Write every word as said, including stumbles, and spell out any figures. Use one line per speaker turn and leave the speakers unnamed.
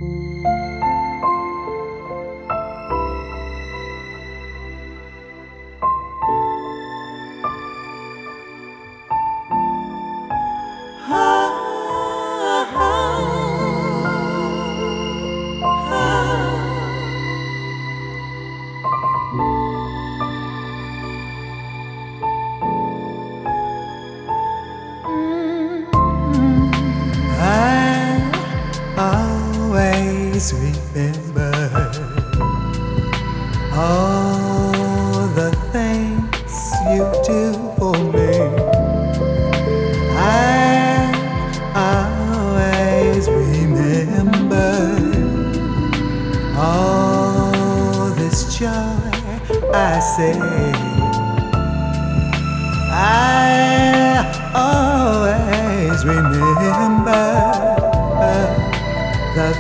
Always remember all the things you do for me. I always remember all this joy I say.